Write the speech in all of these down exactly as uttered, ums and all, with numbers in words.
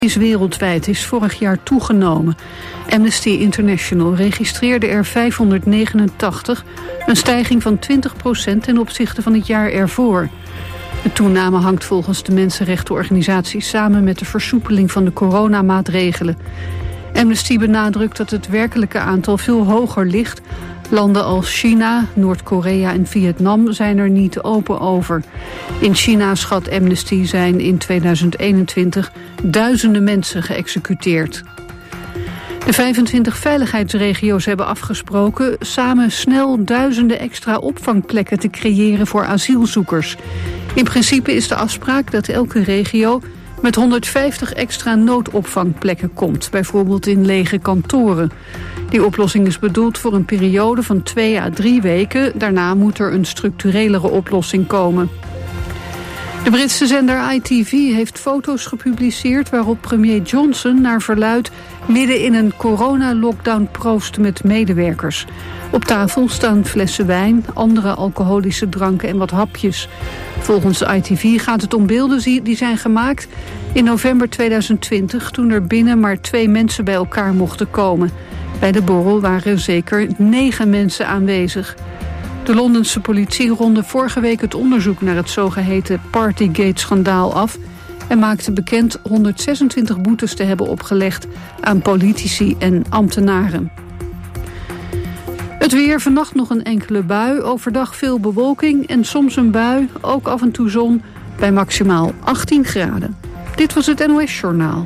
is wereldwijd is vorig jaar toegenomen. Amnesty International registreerde er vijfhonderdnegenentachtig, een stijging van twintig procent ten opzichte van het jaar ervoor. De toename hangt volgens de mensenrechtenorganisatie samen met de versoepeling van de coronamaatregelen. Amnesty benadrukt dat het werkelijke aantal veel hoger ligt. Landen als China, Noord-Korea en Vietnam zijn er niet open over. In China, schat Amnesty, zijn in tweeduizend eenentwintig duizenden mensen geëxecuteerd. De vijfentwintig veiligheidsregio's hebben afgesproken samen snel duizenden extra opvangplekken te creëren voor asielzoekers. In principe is de afspraak dat elke regio met honderdvijftig extra noodopvangplekken komt, bijvoorbeeld in lege kantoren. Die oplossing is bedoeld voor een periode van twee à drie weken. Daarna moet er een structurelere oplossing komen. De Britse zender I T V heeft foto's gepubliceerd waarop premier Johnson naar verluidt midden in een coronalockdown proost met medewerkers. Op tafel staan flessen wijn, andere alcoholische dranken en wat hapjes. Volgens I T V gaat het om beelden die zijn gemaakt in november tweeduizend twintig... toen er binnen maar twee mensen bij elkaar mochten komen. Bij de borrel waren zeker negen mensen aanwezig. De Londense politie ronde vorige week het onderzoek naar het zogeheten Partygate-schandaal af en maakte bekend honderdzesentwintig boetes te hebben opgelegd aan politici en ambtenaren. Het weer, vannacht nog een enkele bui, overdag veel bewolking en soms een bui, ook af en toe zon, bij maximaal achttien graden. Dit was het N O S Journaal.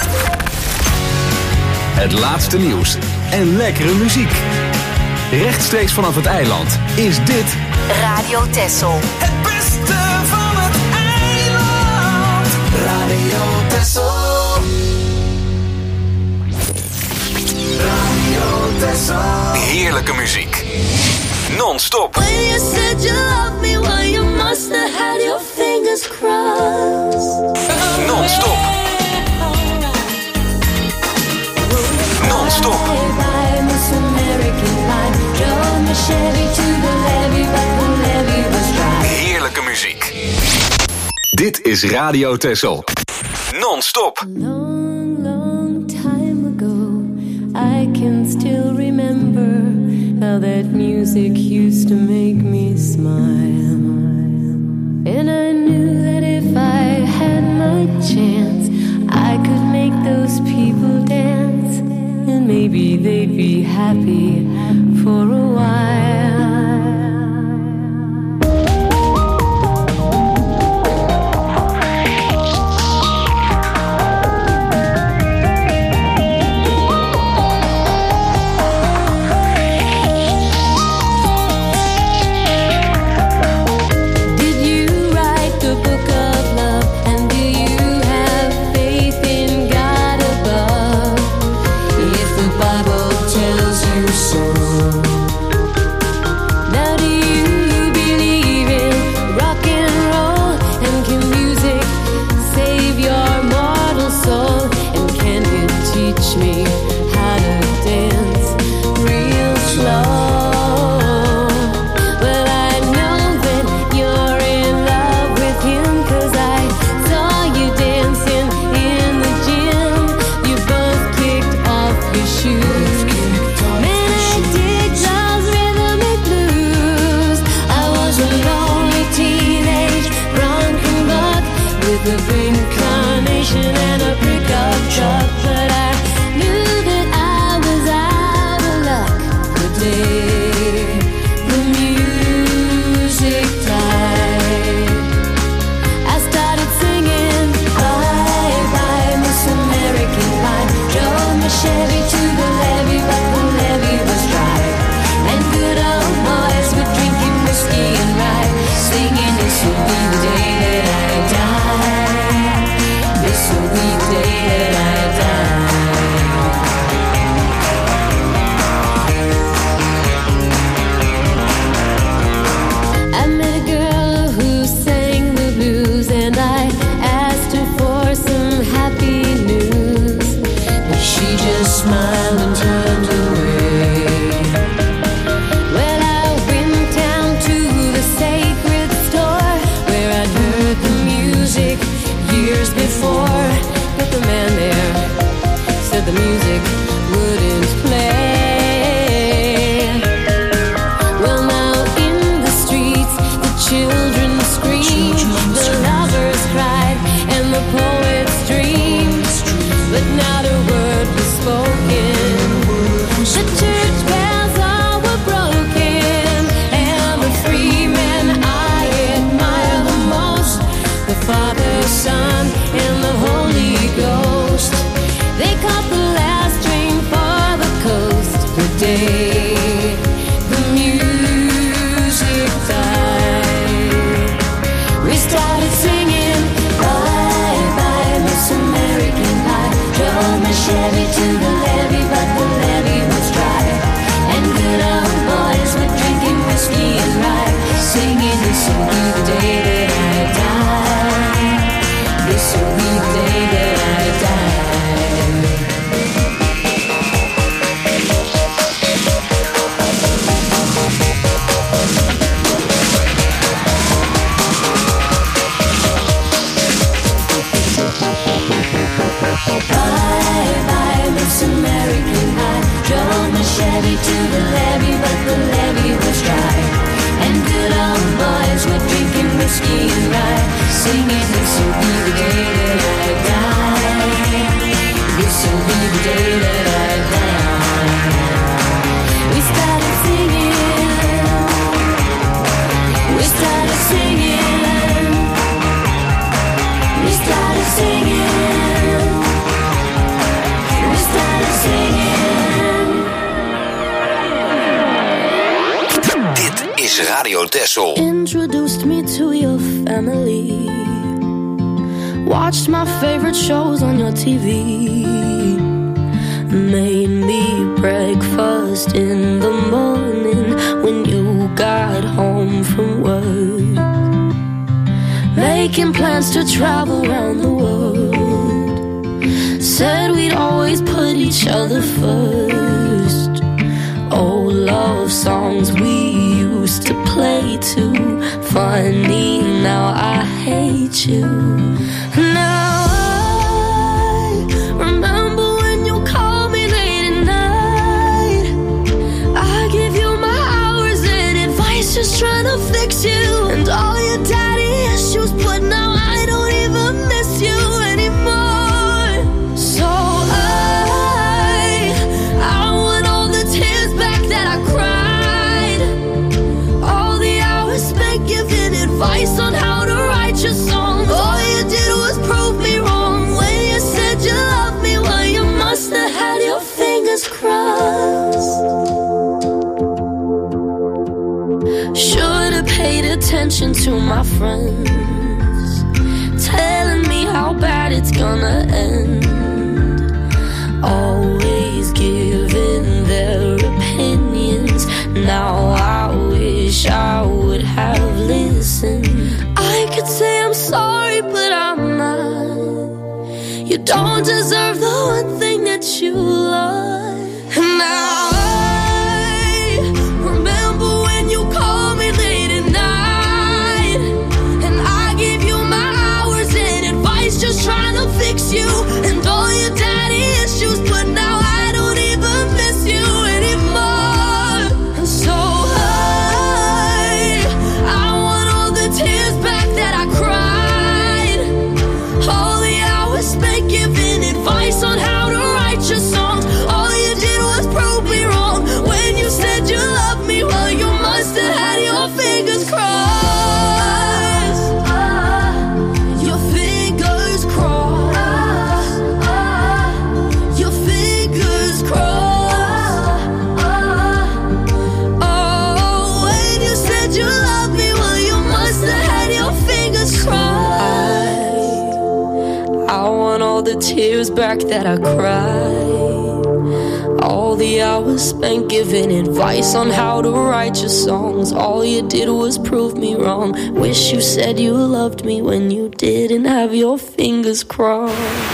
Het laatste nieuws en lekkere muziek. Rechtstreeks vanaf het eiland is dit Radio Texel. Het beste van het eiland. Radio Texel. Radio Texel. Heerlijke muziek. Non-stop. When you said you love me, well you must have had your fingers crossed. Non-stop. Non-stop. Heerlijke muziek. Dit is Radio Texel. Non-stop. Long, long time ago, I can still remember how that music used to make me smile. And I knew that if I had my chance, I could make those people dance. And maybe they'd be happy for a while. Smile. the music wouldn't play. Well, now in the streets, the children scream, the lovers cried, and the poets dreamed, but not a word was spoken. The church bells all were broken, and the three men I admire the most, the Father, Son, and the Holy Ghost. They caught the last train for the coast. The day the music died, we started singing bye bye Miss American Pie. Drove my Chevy to the levee, but the levee was dry, and good old boys were drinking whiskey and rye, singing this will be the day that I die. This will be the day that I die. Bye bye Miss American Pie. Drove my Chevy to the levee, but the levee was dry, and good old boys were drinking whiskey and rye, singing this will be the day that I die. This will be the day that I die. We started singing, we started singing, we started singing, we started singing. Dit is Radio Texel. Introduced me to your family, watched my favorite shows on your T V, made me breakfast in the morning when you got home from work, making plans to travel around the world, said we'd always put each other first. Old love songs we used to play too. Funny, now I hate you. Now I remember when you called me late at night. I give you my hours and advice, just trying to fix you, and all your daddy issues, but now I don't even miss you anymore. So I, I want all the tears back that I cried, all the hours spent giving advice on how to write your songs. All you did was prove me wrong when you said you loved me. Well, you must have had your fingers crossed. Should have paid attention to my friends, telling me how bad it's gonna end. Always giving their opinions. Now I wish I would have listened. I could say I'm sorry, but I'm not. You don't deserve the one thing that you love. And now I remember when you called me late at night, and I gave you my hours and advice, just trying to fix you, and all your daddy issues, but now I don't even miss you anymore. And so I, I want all the tears back that I cried, all the hours spent giving advice on how to write your songs. All you did was prove me wrong when you said you loved me. Well, you must have had your fingers crossed. Your fingers crossed. Your fingers crossed. Oh, when you said you loved me, well, you must have had your fingers crossed. I want all the tears back that I cried, all the hours spent giving advice on how to write your songs. All you did was prove me wrong. Wish you said you loved me when you didn't have your fingers crossed.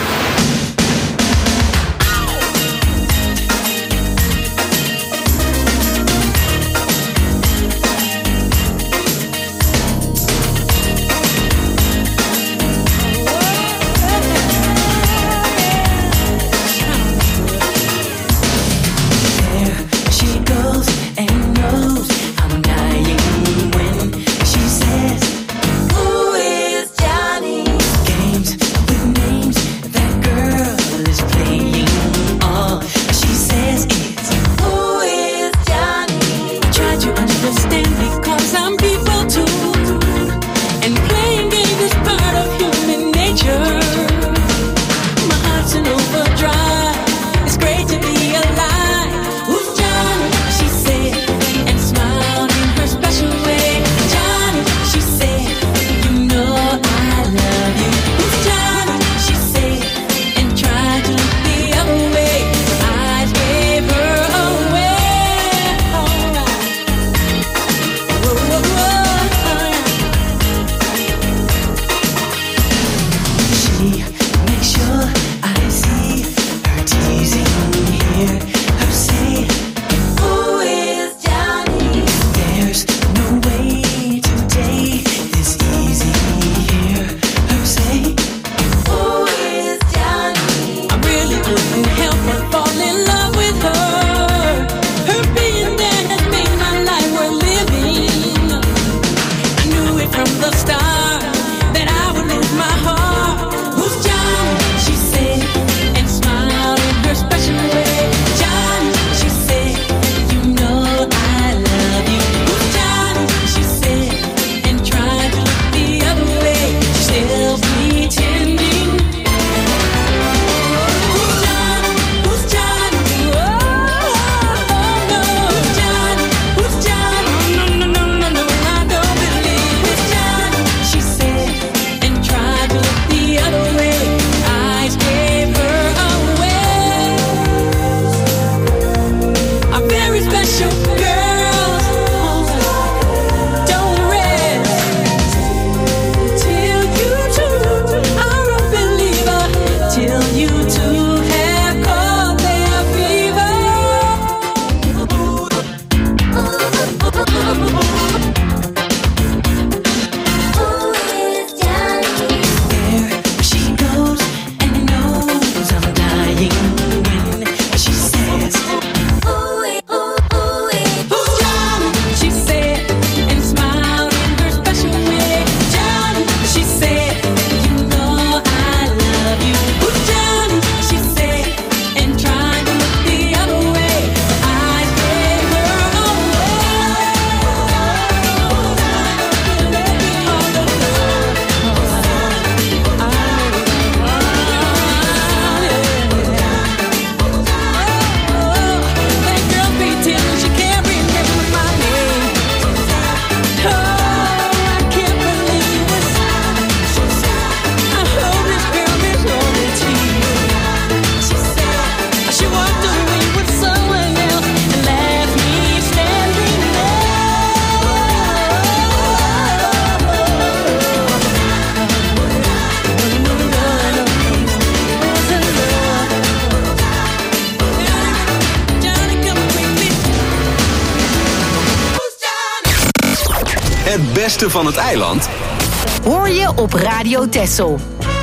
Het beste van het eiland hoor je op Radio Texel.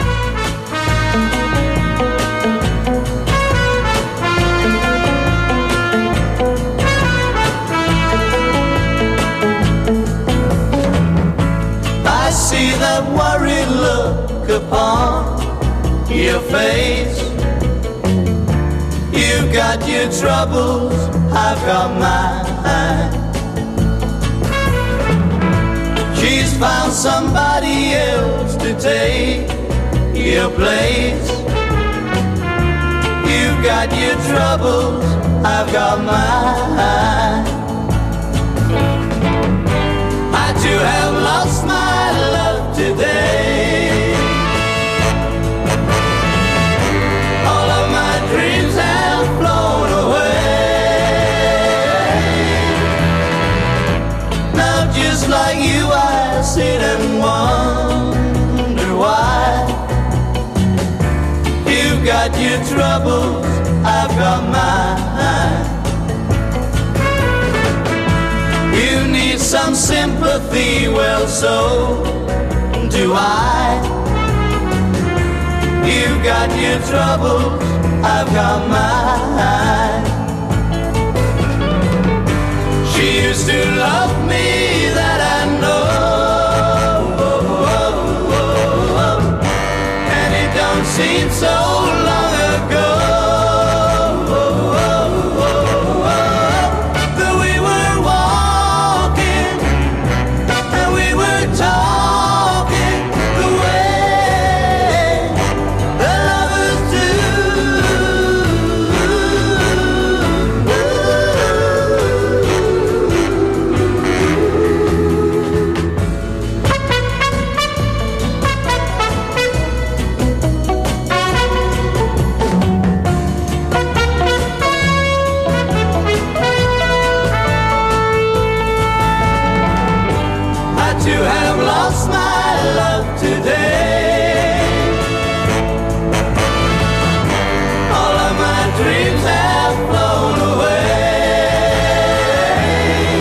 I see that worried look upon your face. You've got your troubles, I've got mine. She's found somebody else to take your place. You've got your troubles, I've got mine. I too have lost my love today. All of my dreams have flown away. Now just like you I sit and wonder why. You've got your troubles, I've got mine. You need some sympathy, well so do I. You've got your troubles, I've got mine. She used to love me, that I know, and it don't seem so long ago that we were walking and we were talking the way the lovers do. I too have lost my love today. All of my dreams have flown away.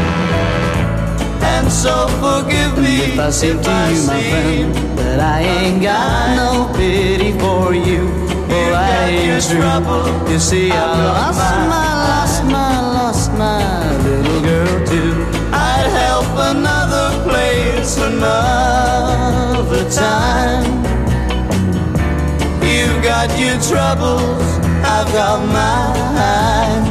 And so forgive me if I seem to you, my friend, that I ain't got no pity for you. Oh, I ain't true. You see, I lost my, lost my, lost my little girl too. I'd help another place another time. You've got your troubles, I've got mine.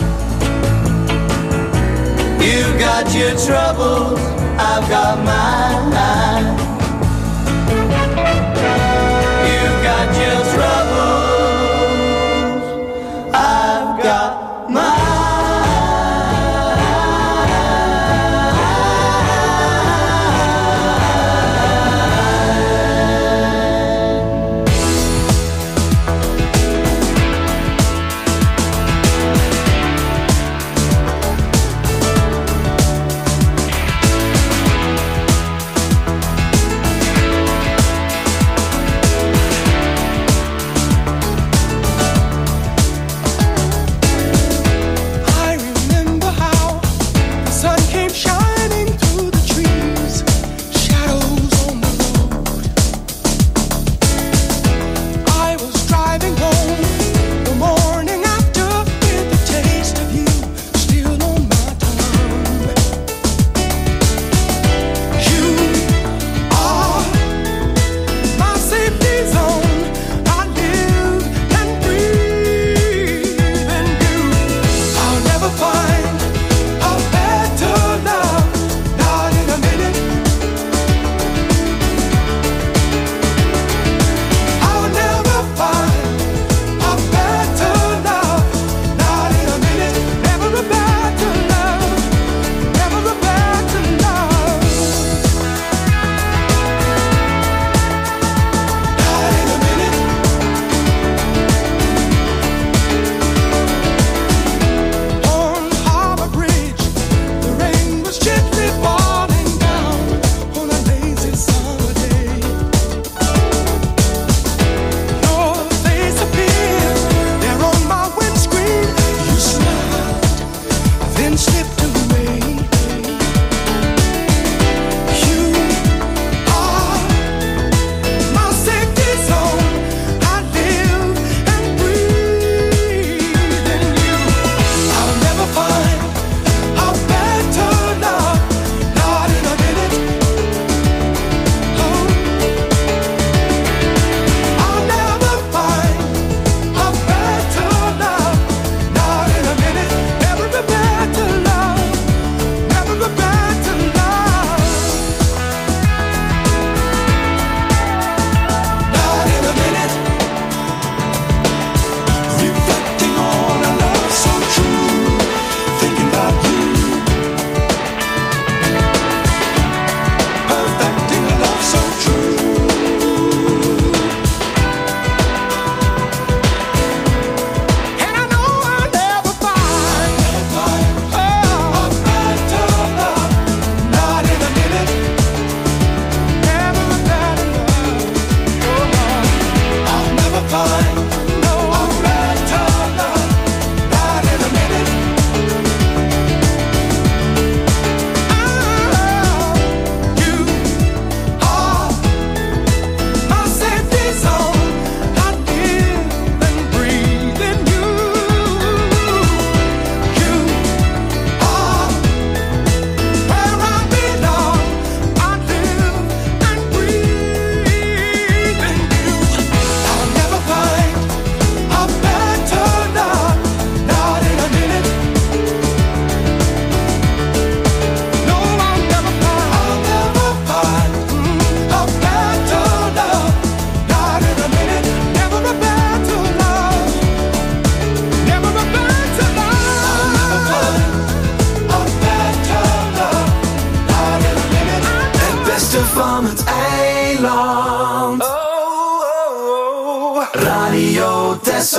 You've got your troubles, I've got mine. You've got your troubles, I've got mine.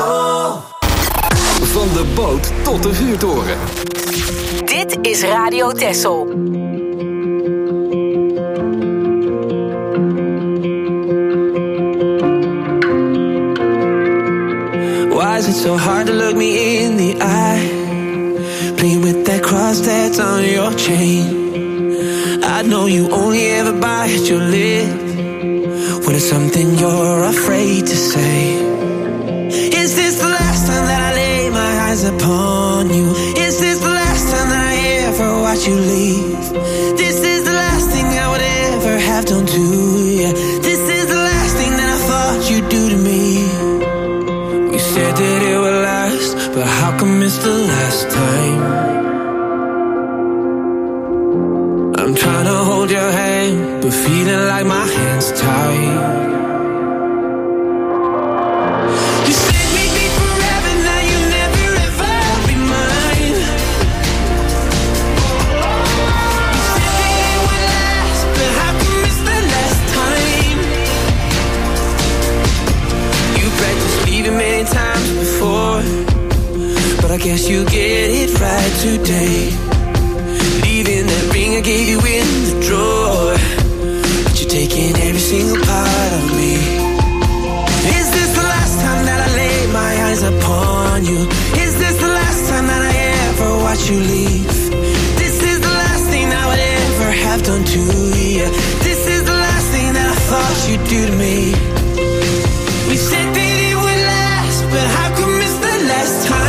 Tessel. Van de boot tot de vuurtoren. Dit is Radio Tessel. Why is it so hard to look me in the eye? Playing with that cross that's on your chain. I know you only ever bite your lip when it's something you're afraid to say. Is this the last time that I lay my eyes upon you? Is this the last time that I ever watch you leave? This is the last thing I would ever have done to you. This is the last thing that I thought you'd do to me. You said that it would last, but how come it's the last time? I'm trying to hold your hand, but feeling like my hand's tied. You said we'd be forever, now you'll never ever be mine. You said that it would last, but how come it's the last time? You practiced leaving many times before, but I guess you get it right today. Leaving that ring I gave you in the drawer, but you're taking every single part of me. Is this the last time that I lay my eyes upon you? Is this the last time that I ever watch you leave? This is the last thing I would ever have done to you. This is the last thing that I thought you'd do to me. We said that it would last, but how come it's the last time?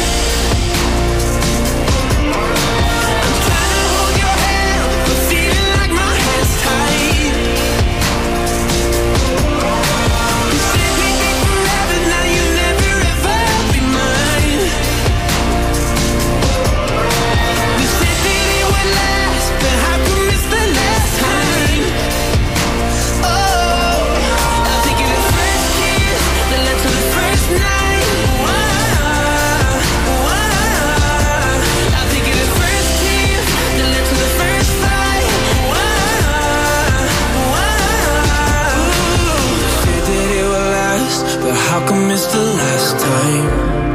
How come it's the last time?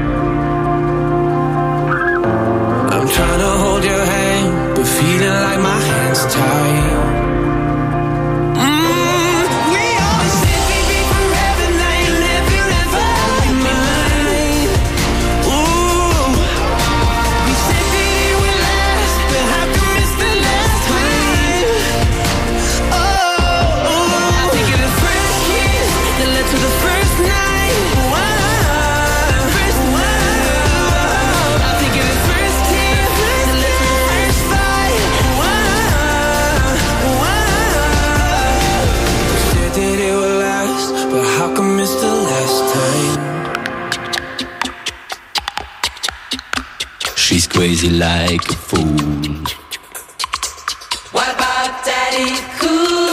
I'm trying to hold your hand, but feeling like my hand's tied. She's crazy like a fool. What about Daddy Cool?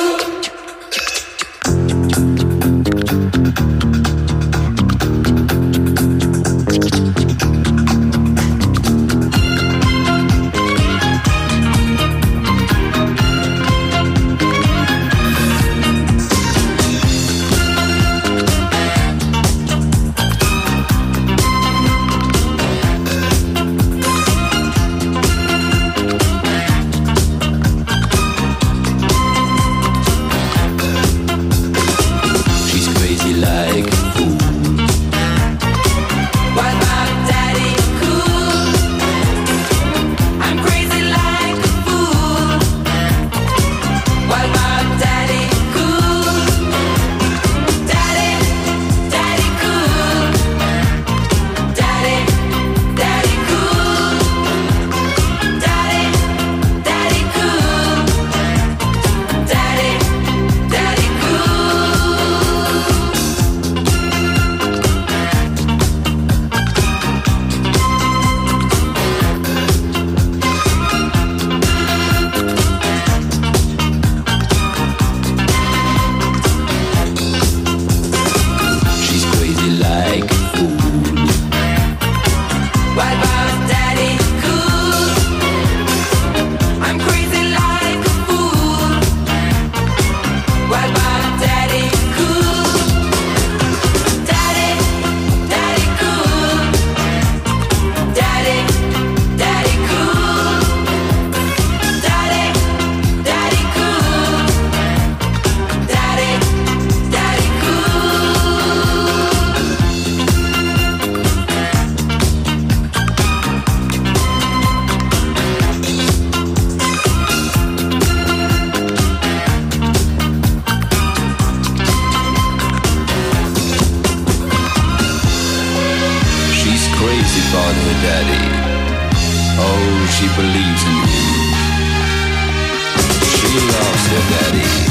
crazy about her daddy. Oh, she believes in him. She loves her daddy.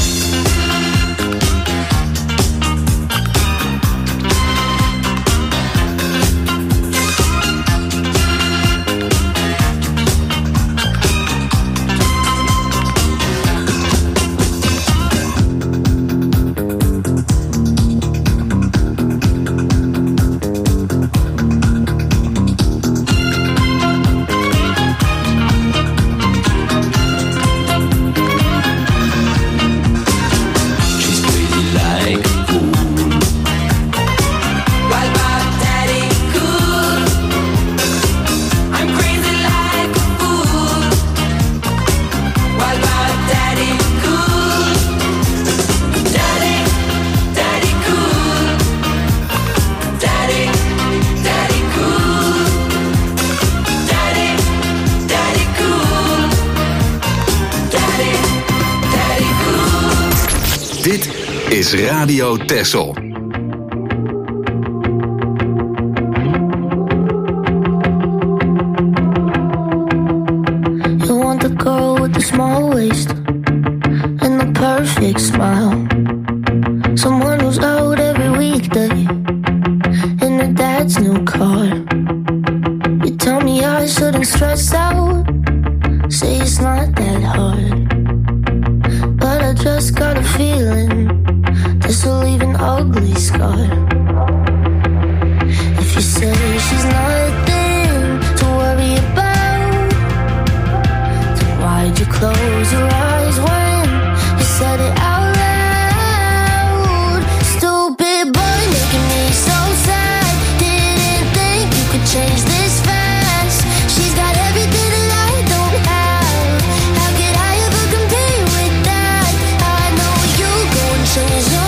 Is Radio Texel. You want the girl with the small waist and the perfect smile. Someone who's out every weekday in her dad's new car. You tell me I shouldn't stress out, say it's not that hard, but I just got a feeling this will leave an ugly scar. If you say she's nothing to worry about, then why'd you close your eyes when you said it out loud? Stupid boy making me so sad. Didn't think you could change this fast. She's got everything that I don't have. How could I ever compete with that? I know you go and change your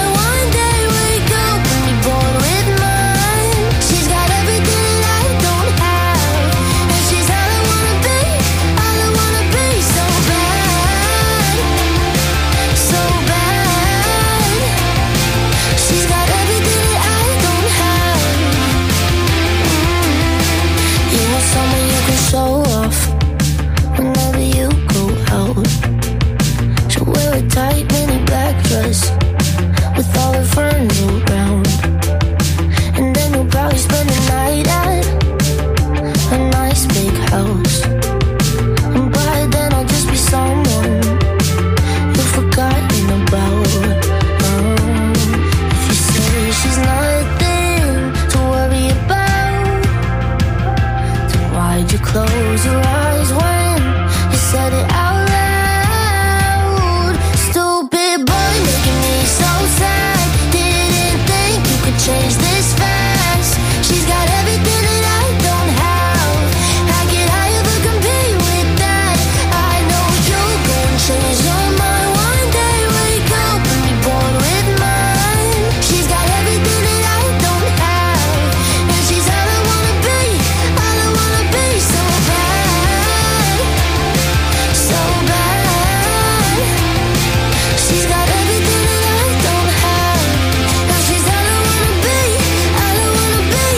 show off whenever you go out. She'll wear a tight mini black dress with all her friends around, and then you'll probably spend the night at a nice big house. And by then I'll just be someone you've forgotten about. um, If you say she's nothing to worry about, then why'd you close your eyes when you said it out loud? Stupid boy making me so sad. Didn't think you could change this fast. She's got everything that I don't have. How could I ever compete with that? I know you'll go and change your mind one day. Wake up and be bored with mine. She's got everything that I don't have, and she's all I wanna be. All I wanna be so bad, so bad. She's got everything that I don't have, and she's all I wanna be. All I wanna be.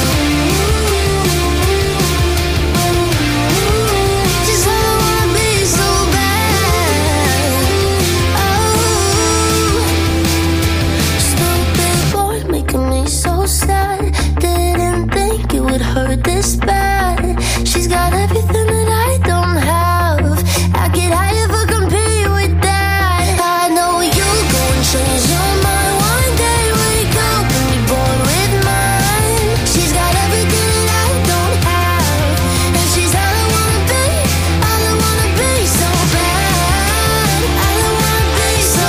She's all I wanna be so bad. Oh, stupid boy making me so sad. Didn't think it would hurt this bad. She's got everything that I don't have. How could I ever compete with that? I know you'll go and change your mind one day. Wake up and be bored with mine. She's got everything that I don't have, and she's all I wanna be. All I wanna be so bad. All I wanna be so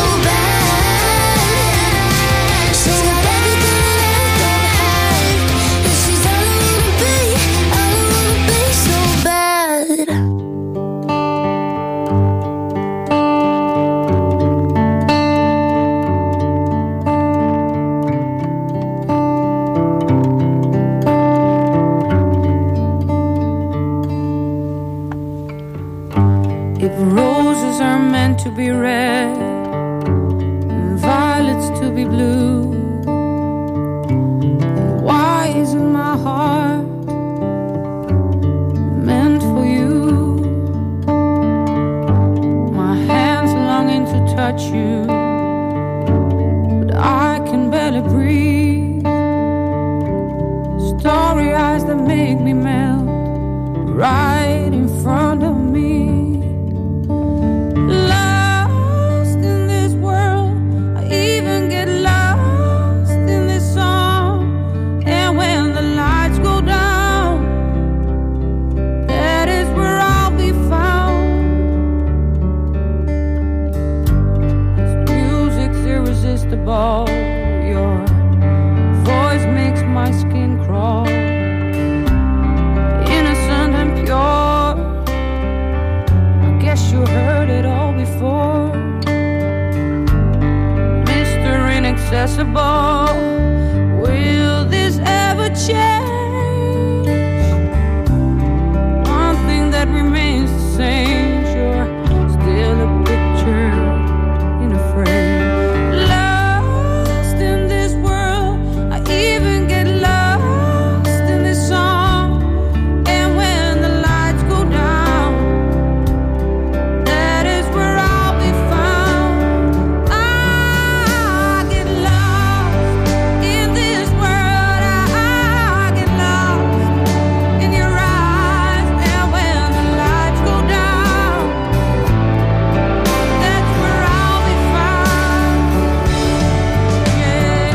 bad. She's got everything that I don't have, and she's all I wanna be. All I wanna be so bad. If roses are meant to be red and violets to be blue, why isn't my heart starry eyes that make me melt right in front of me. Lost in this world, I even get lost in this song. And when the lights go down, that is where I'll be found. This music's irresistible. Your voice makes my skin crawl. Innocent and pure, I guess you heard it all before. Mister Inaccessible, will this ever change? One thing that remains the same, you're still a picture in a frame. Lost in this world, I even get lost in this song. And when the lights go down, that is where I'll be found. I get lost in this world, I get lost in your eyes. And when the lights go down, that's where I'll be found. Yeah,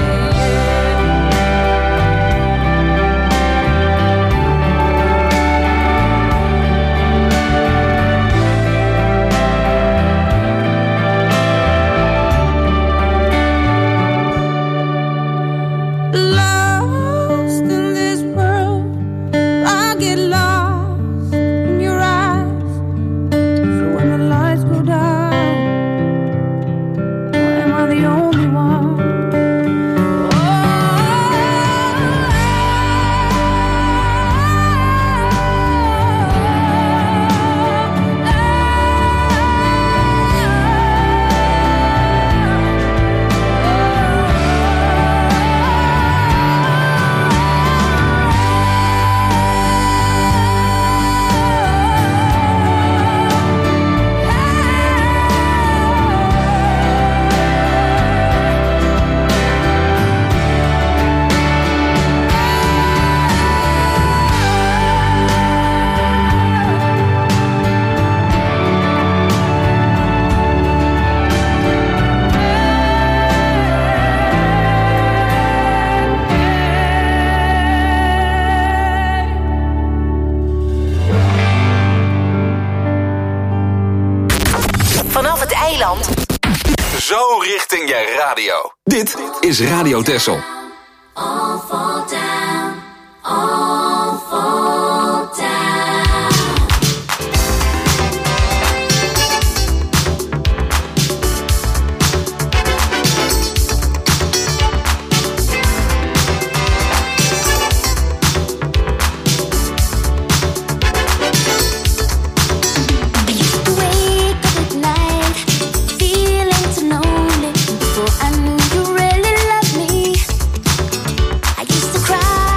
lost in this world, I get lost in your eyes. So when the lights go down, am I the only one? Vanaf het eiland. Zo richting je radio. Dit is Radio Texel. All fall down, all fall down. I used to wake up at night, feeling so lonely. Before I knew you really loved me, I used to cry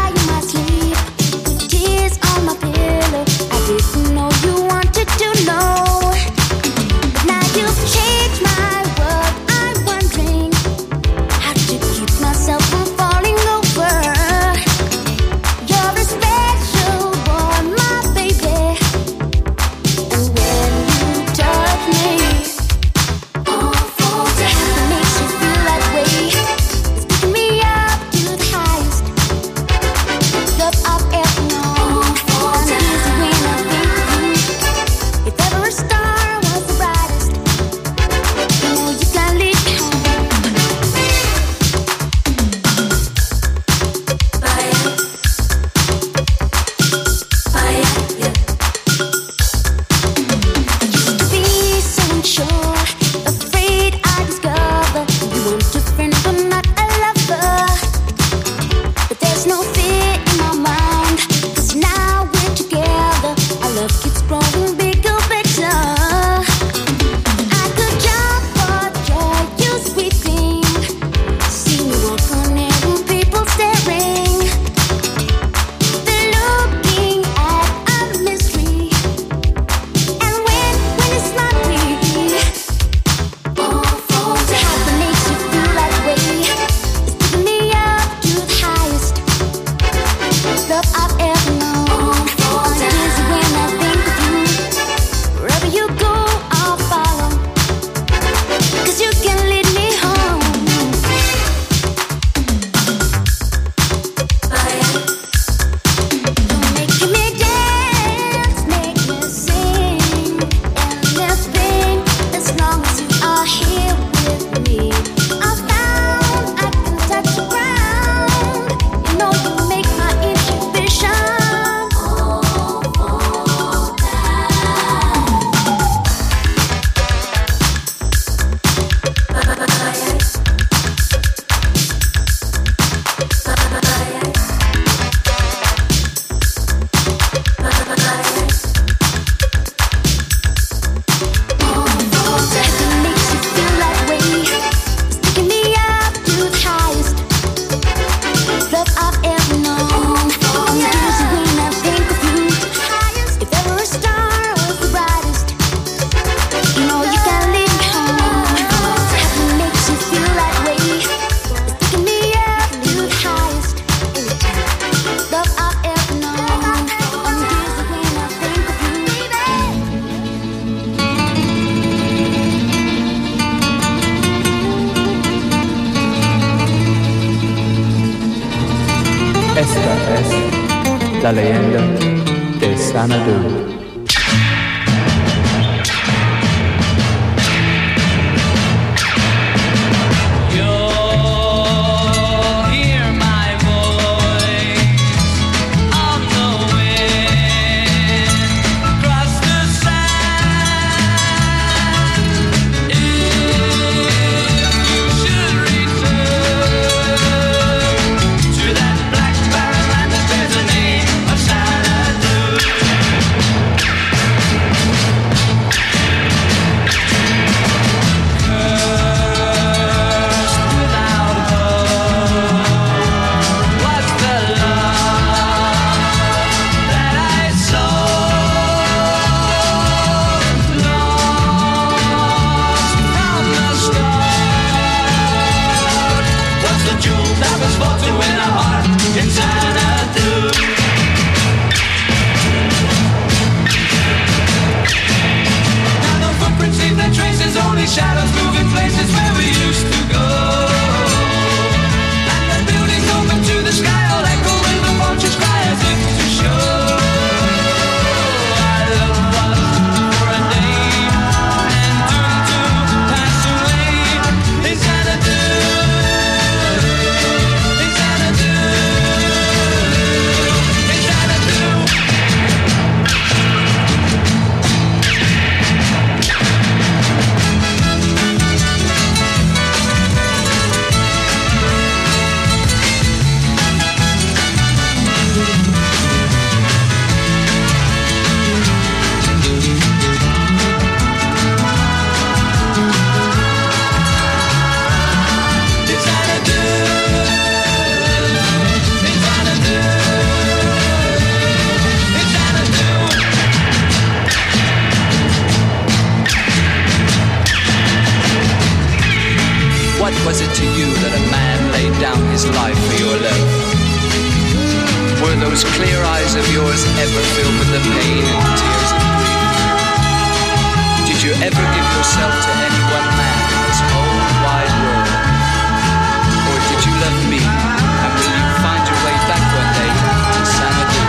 la leyenda de Xanadu. Shadows moving places where we used to go. And the buildings open to the sky, all echo with the vultures cry as if to show our love was for a day and doomed to pass away. In Xanadu, in Xanadu, in Xanadu. What was it to you that a man laid down his life for your love? Were those clear eyes of yours ever filled with the pain and tears of grief? Did you ever give yourself to any one man in this whole wide world? Or did you love me, and will you find your way back one day to Xanadu?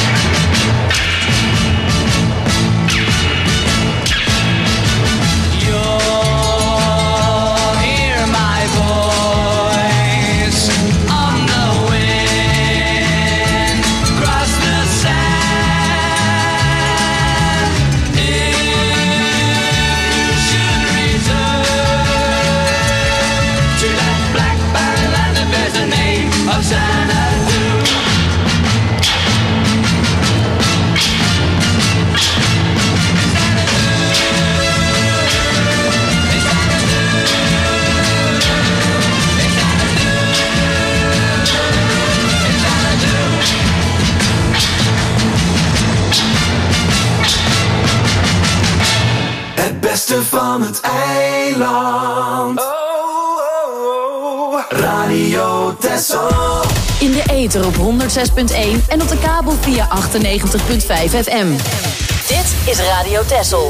Het beste van het eiland. Oh, oh, oh. Radio Texel. In de ether op honderdzes punt één en op de kabel via achtennegentig punt vijf F M. Dit is Radio Texel.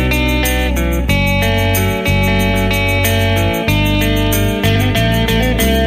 Thank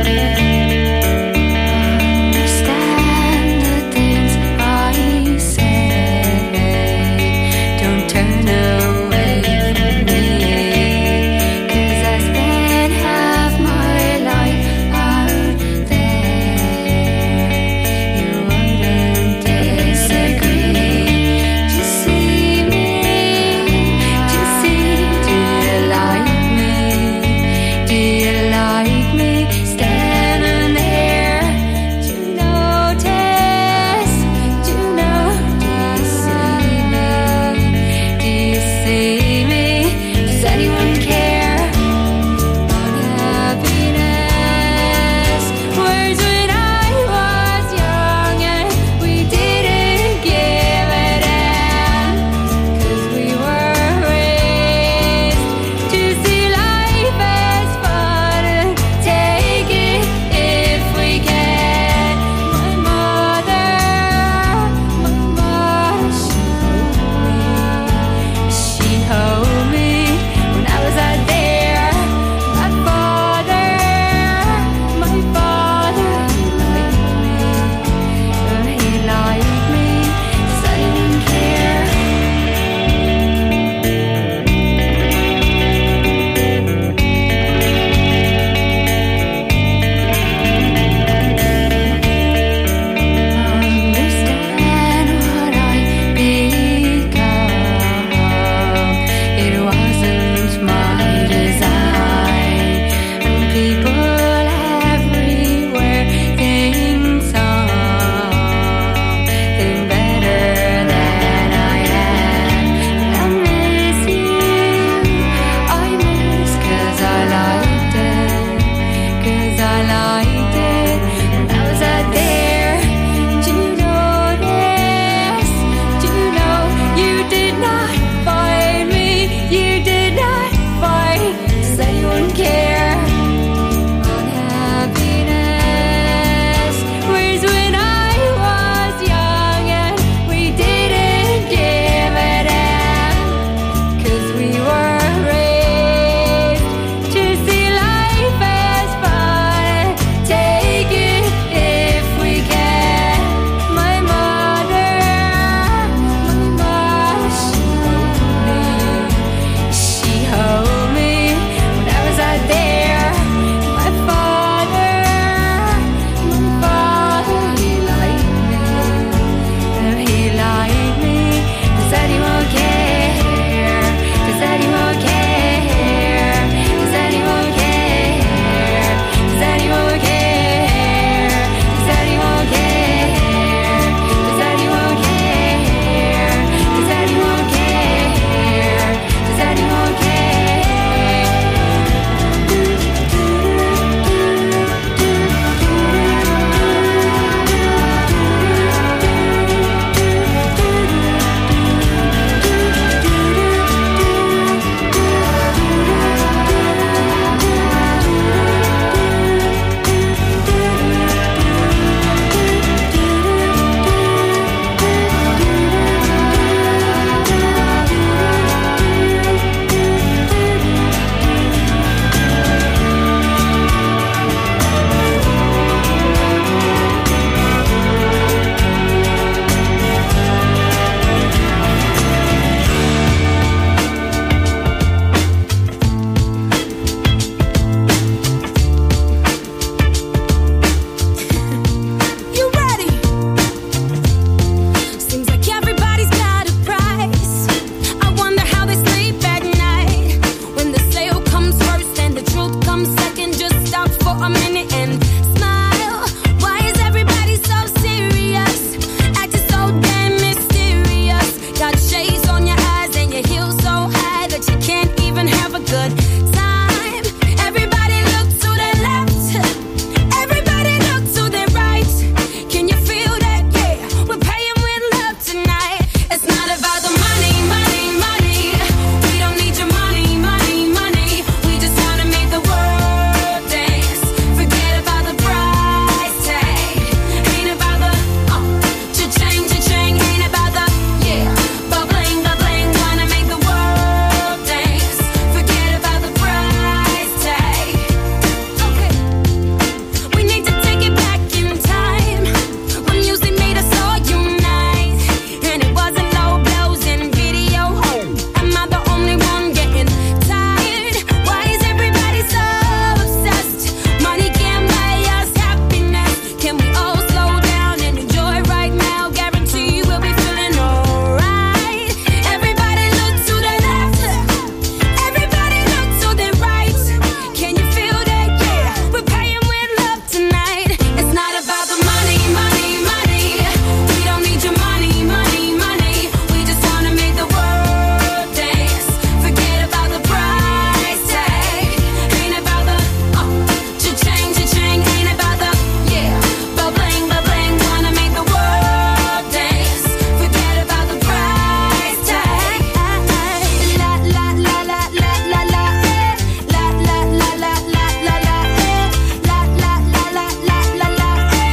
good time. Everybody look to their left. Everybody look to their right. Can you feel that? Yeah, we're paying with love tonight. It's not about the money, money, money. We don't need your money, money, money. We just wanna make the world dance. Forget about the price tag. Ain't about the uh, cha-ching, cha-ching. Ain't about the yeah, bubbling, bubbling. Wanna make the world dance. Forget about the price tag. Okay, we need to take it back in time when music made us all unite, and it wasn't low blows and video. Am I the only one getting tired? Why is everybody so obsessed? Money can't buy us happiness. Can we all slow down and enjoy right now? Guarantee we'll be feeling alright. Everybody look to the left. Everybody look to the right. Can you feel that? Yeah, we're paying with love tonight. It's not about the money, money, money. We don't need your money, money, money. We just wanna make the world dance. Forget about the price tag. Ain't about the uh, cha-ching, cha-ching. Ain't about the yeah, bubbling, bubbling. Wanna make the world dance. Forget about the price tag. La la la la la la la. La la la la la la la. La la la la la la la.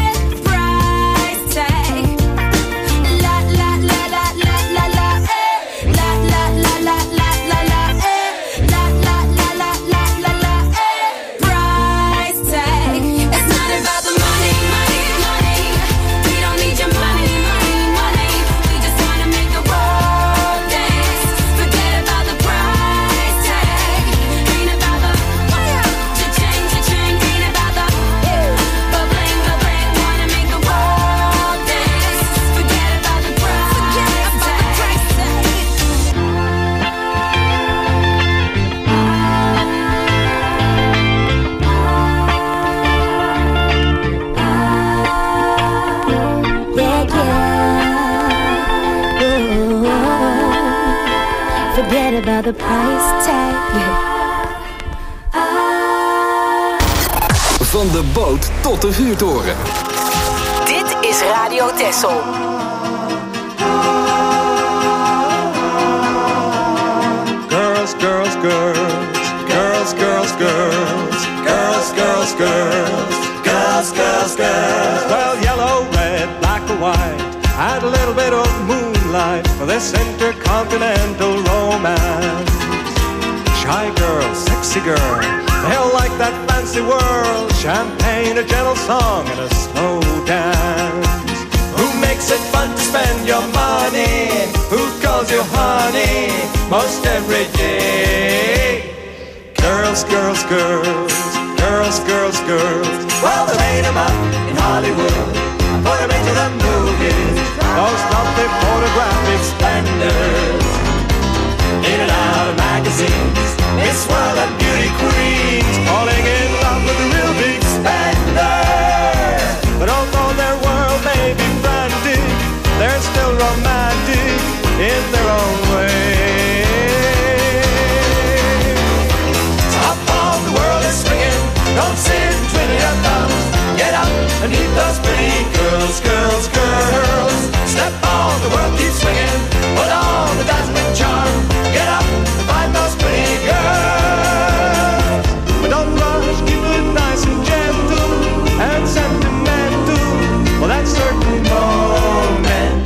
Price tag. La la la la la la la. La la la la la la la. La la la la la la la. Price tag. It's not about the money, money, money. We don't need your money, money, money. We just wanna make the world dance. Forget about the price tag. Ain't about the cha-ching, cha-ching. Ain't about the bubbling, bubbling. Wanna make the world dance. Forget about the price tag. Yeah, yeah. Ooh. Forget about the price tag. Van de boot tot de vuurtoren. Dit is Radio Texel. Girls, girls, girls, girls, girls, girls, girls, girls, girls, girls, girls, girls. Well, yellow, red, black or white, add a little bit of moonlight for this intercontinental romance. Shy girl, sexy girl, they'll like that fancy world. Champagne, a gentle song, and a slow dance. Who makes it fun to spend your money? Who calls you honey most every day? Girls, girls, girls, girls, girls, girls. Well, they made them up in Hollywood, put them into the movies. Those lovely photographic splendors, in and out of magazines. Miss World and beauty queens, falling in love with the real big spender. But although their world may be frantic, they're still romantic in their own way. Top of the world is swinging, don't sit and twiddle your thumbs. Get up and meet those pretty girls, girls, girls. Step on, the world keeps swinging, put on the dazzling charm. Get up and find those pretty girls. But don't rush, keep it nice and gentle and sentimental for that certain moment.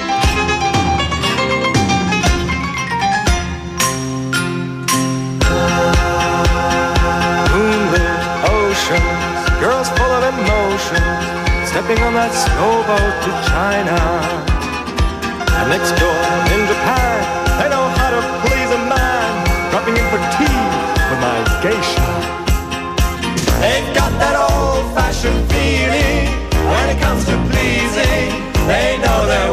Moonlit oceans, girls full of emotion, stepping on that snowboat to China. And next door in Japan, they know how to please a man, dropping in for tea with my geisha. They've got that old-fashioned feeling when it comes to pleasing. They know their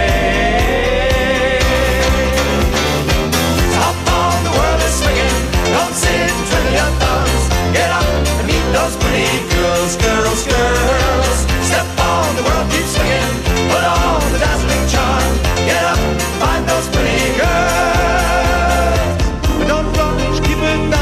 way. Top on the world is swinging. Don't sit and twiddle your thumbs. Get up and meet those pretty girls, girls, girls. Step on, the world keeps swinging. Put on the dazzling charm. Get up, find those pretty girls. But don't rush, keep it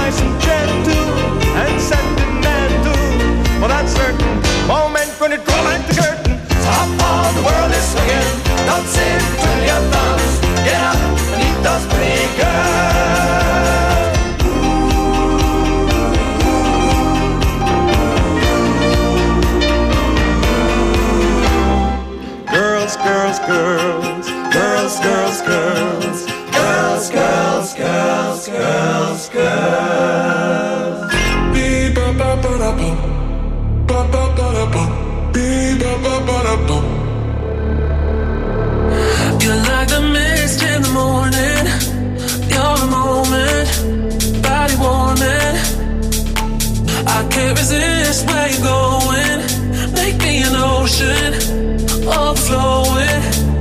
girls, girls. Be-ba-ba-ba-da-bum. Ba-ba-ba-da-bum. Be-ba-ba-ba-da-bum. You're like the mist in the morning. You're a moment, body warming. I can't resist where you're going. Make me an ocean, overflowing.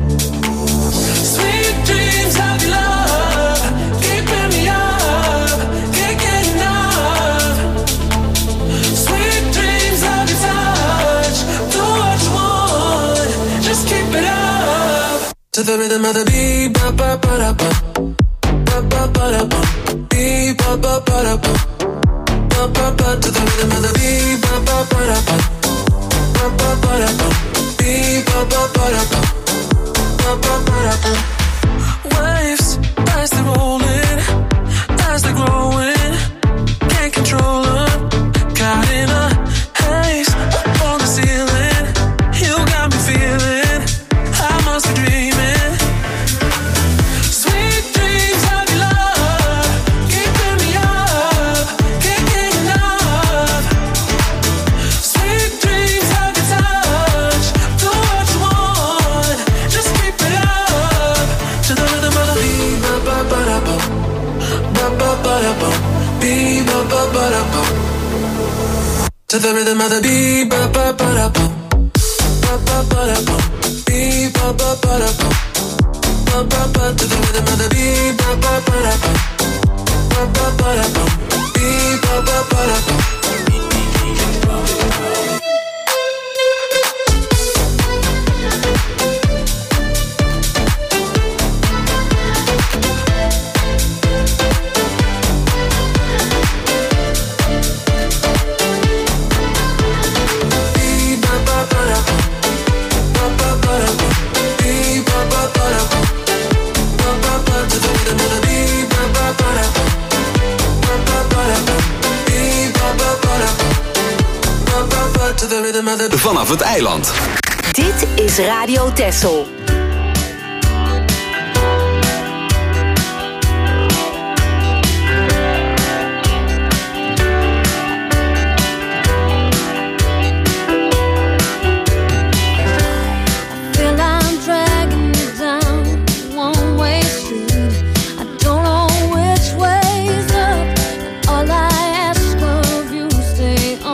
Sweet dreams of your love, keeping me up, can't get enough. Sweet dreams of your touch, do what you want, just keep it up. To the rhythm of the beat, ba ba ba da ba, ba ba ba da ba, beat ba ba ba da ba, ba ba ba. To the rhythm of the beat, ba ba ba da ba, ba ba ba da ba, beat ba ba ba da ba, ba ba ba da ba. Waves as they're rolling, as they're growing, can't control them. Caught in a haze up on the ceiling, you got me feeling I must be dreaming. Sweet dreams of your love, keeping me up, can't get enough. Sweet dreams of your touch, do what you want, just keep it up. To the rhythm of the beat, ba ba ba da ba, ba ba ba da ba, beat ba ba ba da ba. To the rhythm of the beat, ba ba ba da ba, ba ba ba da ba, beat ba ba ba da ba, ba ba ba. To the rhythm of the beat, ba ba ba da ba, ba ba ba da ba, beat ba ba ba da ba. Vanaf het eiland. Dit is Radio Texel.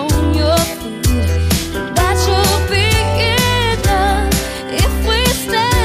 That you'll be enough if we stay.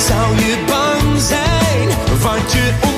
zou je bang zijn wat je